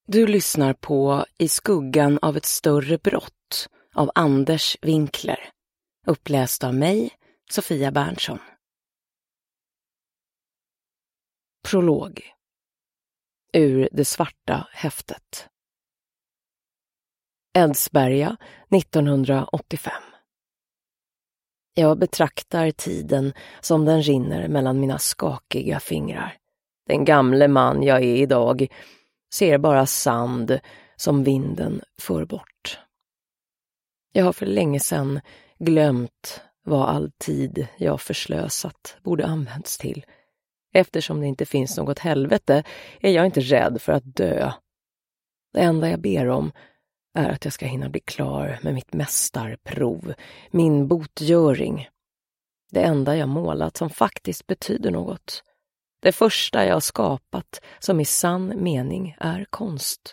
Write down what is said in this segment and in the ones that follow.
Du lyssnar på I skuggan av ett större brott av Anders Winkler. Uppläst av mig, Sofia Berntsson. Prolog. Ur det svarta häftet. Edsberga 1985. Jag betraktar tiden som den rinner mellan mina skakiga fingrar. Den gamle man jag är idag ser bara sand som vinden för bort. Jag har för länge sedan glömt vad all tid jag förslösat borde använts till. Eftersom det inte finns något helvete är jag inte rädd för att dö. Det enda jag ber om är att jag ska hinna bli klar med mitt mästarprov, min botgöring. Det enda jag målat som faktiskt betyder något. Det första jag skapat som i sann mening är konst.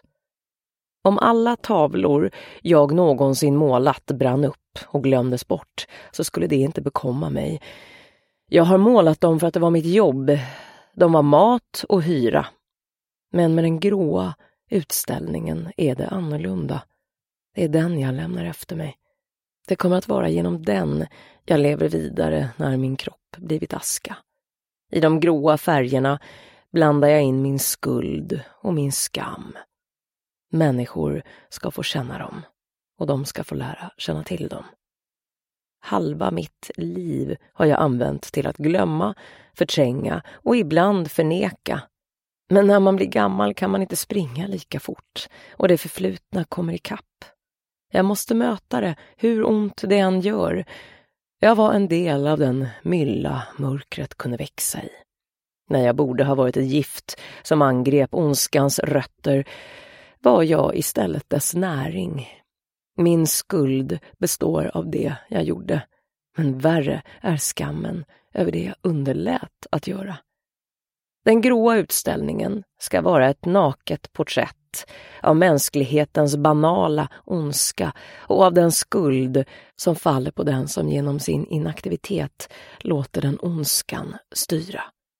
Om alla tavlor jag någonsin målat brann upp och glömdes bort så skulle det inte bekomma mig. Jag har målat dem för att det var mitt jobb. De var mat och hyra. Men med den gråa utställningen är det annorlunda. Det är den jag lämnar efter mig. Det kommer att vara genom den jag lever vidare när min kropp blivit aska. I de gråa färgerna blandar jag in min skuld och min skam. Människor ska få känna dem och de ska få lära känna till dem. Halva mitt liv har jag använt till att glömma, förtränga och ibland förneka. Men när man blir gammal kan man inte springa lika fort och det förflutna kommer i kapp. Jag måste möta det, hur ont det än gör. Jag var en del av den mylla mörkret kunde växa i. När jag borde ha varit ett gift som angrep ondskans rötter var jag istället dess näring. Min skuld består av det jag gjorde, men värre är skammen över det jag underlät att göra. Den gråa utställningen ska vara ett naket porträtt av mänsklighetens banala ondska och av den skuld som faller på den som genom sin inaktivitet låter den ondskan styra.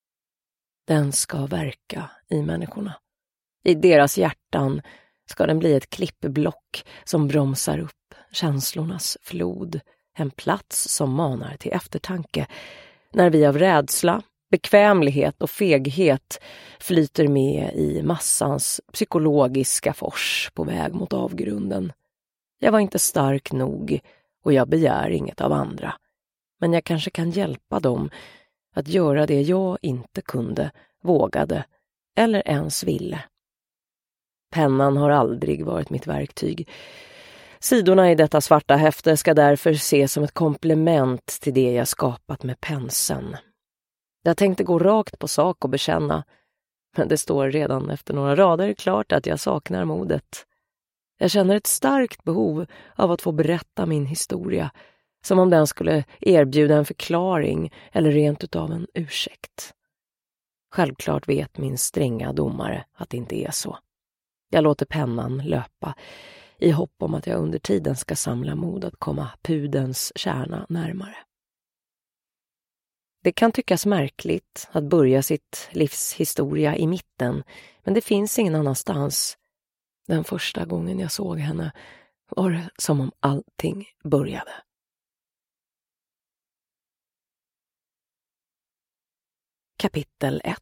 Den ska verka i människorna. I deras hjärtan ska den bli ett klippblock som bromsar upp känslornas flod, en plats som manar till eftertanke när vi av rädsla, bekvämlighet och feghet flyter med i massans psykologiska fors på väg mot avgrunden. Jag var inte stark nog och jag begär inget av andra. Men jag kanske kan hjälpa dem att göra det jag inte kunde, vågade eller ens ville. Pennan har aldrig varit mitt verktyg. Sidorna i detta svarta häfte ska därför ses som ett komplement till det jag skapat med penseln. Jag tänkte gå rakt på sak och bekänna, men det står redan efter några rader klart att jag saknar modet. Jag känner ett starkt behov av att få berätta min historia, som om den skulle erbjuda en förklaring eller rent utav en ursäkt. Självklart vet min stränga domare att det inte är så. Jag låter pennan löpa i hopp om att jag under tiden ska samla mod att komma pudens kärna närmare. Det kan tyckas märkligt att börja sitt livs historia i mitten, men det finns ingen annanstans. Den första gången jag såg henne var det som om allting började. Kapitel 1.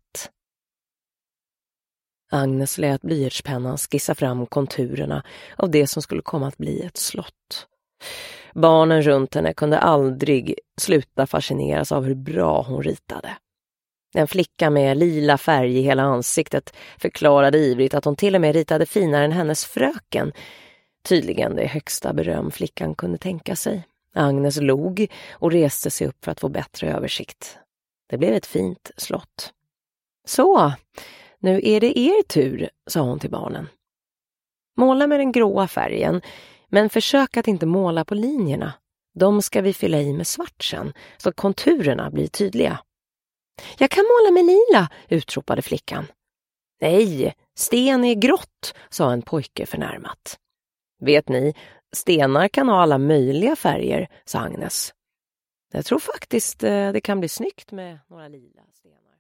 Agnes lät blyertspennan skissa fram konturerna av det som skulle komma att bli ett slott. Barnen runt henne kunde aldrig sluta fascineras av hur bra hon ritade. En flicka med lila färg i hela ansiktet förklarade ivrigt att hon till och med ritade finare än hennes fröken. Tydligen det högsta beröm flickan kunde tänka sig. Agnes log och reste sig upp för att få bättre översikt. Det blev ett fint slott. Så, nu är det er tur, sa hon till barnen. Måla med den gråa färgen, men försök att inte måla på linjerna. De ska vi fylla i med svart sen, så att konturerna blir tydliga. Jag kan måla med lila, utropade flickan. Nej, sten är grått, sa en pojke förnärmat. Vet ni, stenar kan ha alla möjliga färger, sa Agnes. Jag tror faktiskt det kan bli snyggt med några lila stenar.